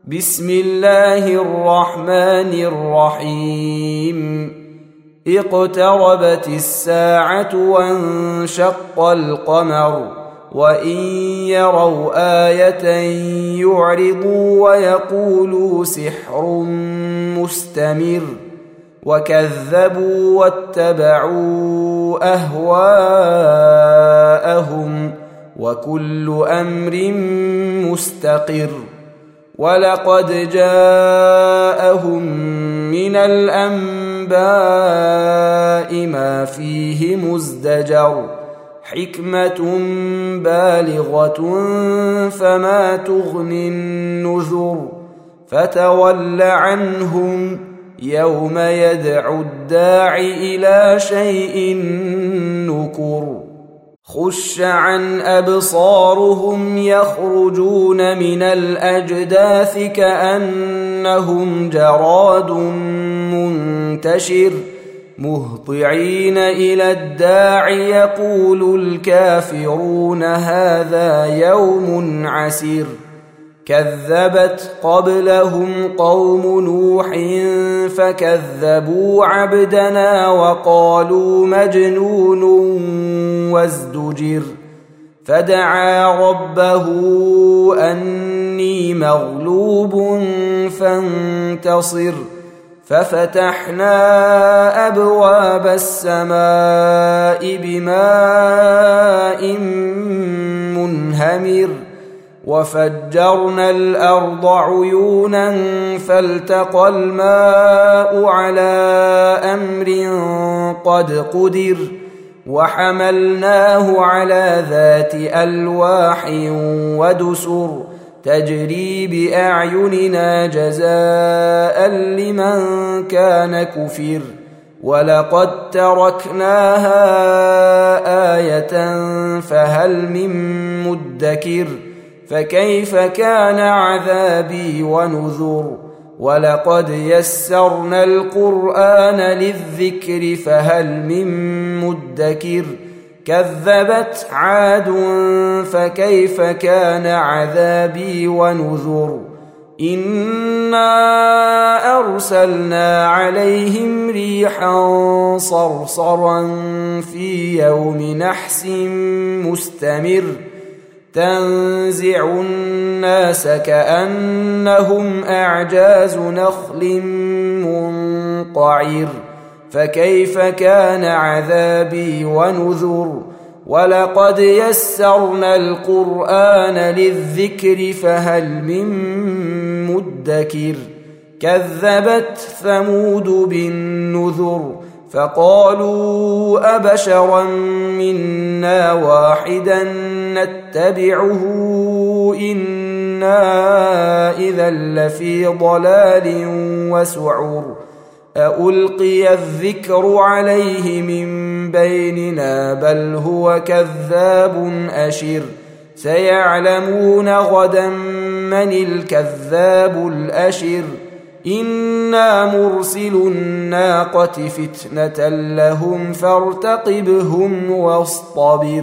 بسم الله الرحمن الرحيم اقتربت الساعة وانشق القمر وإن يروا آية يعرضوا ويقولوا سحر مستمر وكذبوا واتبعوا أهواءهم وكل أمر مستقر ولقد جاءهم من الأنباء ما فيه مزدجر حكمة بالغة فما تغني النذر فتول عنهم يوم يدعو الداع إلى شيء نكر خش عن أبصارهم يخرجون من الأجداث كأنهم جراد منتشر مهطعين إلى الداع يقول الكافرون هذا يوم عسير كذبت قبلهم قوم نوح فكذبوا عبدنا وقالوا مجنون وازدجر فدعا ربه أني مغلوب فانتصر ففتحنا أبواب السماء بماء منهمر وفجرنا الأرض عيونا فالتقى الماء على أمر قد قدر وحملناه على ذات ألواح ودسر تجري بأعيننا جزاء لمن كان كفر ولقد تركناها آية فهل من مدكر فكيف كان عذابي ونذر ولقد يسرنا القرآن للذكر فهل من مدكر كذبت عاد فكيف كان عذابي ونذر إنا أرسلنا عليهم ريحا صرصرا في يوم نحس مستمر تنزع الناس كأنهم أعجاز نخل منقعر فكيف كان عذابي ونذر ولقد يسرنا القرآن للذكر فهل من مدكر كذبت ثمود بالنذر فقالوا أبشرا منا واحدا نتبعه إنا إذا لفي ضلال وسعر ألقي الذكر عليه من بيننا بل هو كذاب أشر سيعلمون غدا من الكذاب الأشر إنا مرسل الناقة فتنة لهم فارتقبهم واصطبر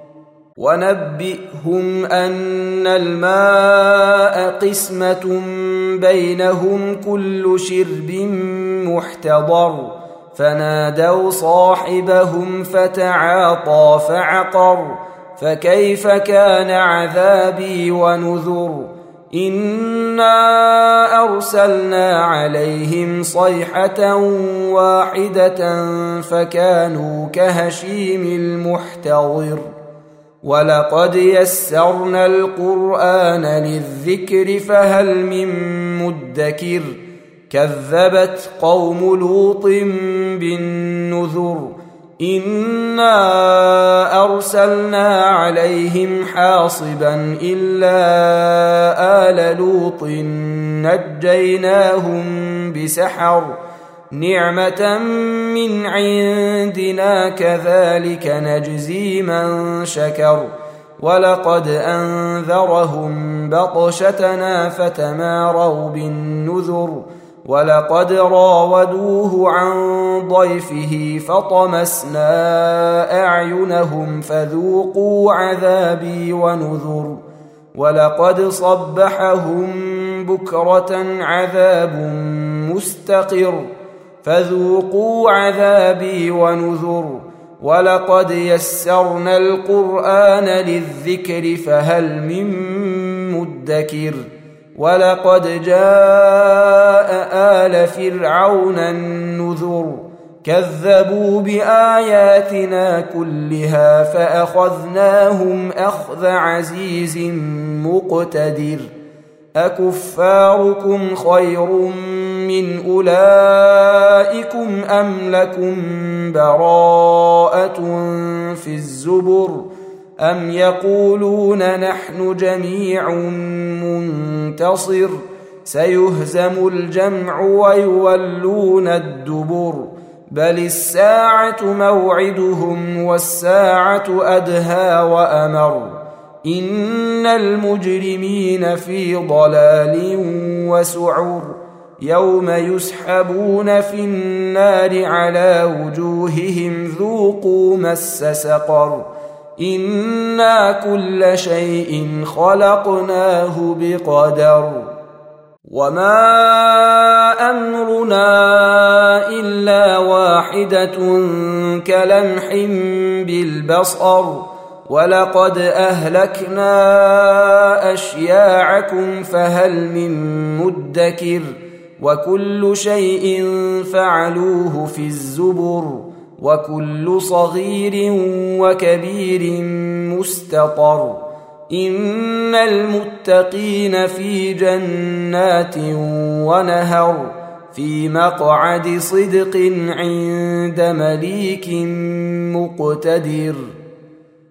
ونبئهم أن الماء قسمة بينهم كل شرب محتضر فنادوا صاحبهم فتعاطى فعقر فكيف كان عذابي ونذر إنا أرسلنا عليهم صيحة واحدة فكانوا كهشيم المحتضر ولقد يسرنا القرآن للذكر فهل من مدكر كذبت قوم لوط بالنذر إنا أرسلنا عليهم حاصبا إلا آل لوط نجيناهم بسحر نعمة من عندنا كذلك نجزي من شكر ولقد أنذرهم بطشتنا فتماروا بالنذر ولقد راودوه عن ضيفه فطمسنا أعينهم فذوقوا عذابي ونذر ولقد صبحهم بكرة عذاب مستقر فذوقوا عذابي ونذر ولقد يسرنا القرآن للذكر فهل من مدكر ولقد جاء آل فرعون النذر كذبوا بآياتنا كلها فأخذناهم أخذ عزيز مقتدر أكفاركم خير من أولئكم أم لكم براءة في الزبر أم يقولون نحن جميع منتصر سيهزم الجمع ويولون الدبر بل الساعة موعدهم والساعة أدهى وأمر إن المجرمين في ضلال وسعر يوم يسحبون في النار على وجوههم ذوقوا مس سقر إنا كل شيء خلقناه بقدر وما أمرنا إلا واحدة كلمح بالبصر ولقد أهلكنا أشياعكم فهل من مدكر وكل شيء فعلوه في الزبر وكل صغير وكبير مستطر إن المتقين في جنات ونهر في مقعد صدق عند مليك مقتدر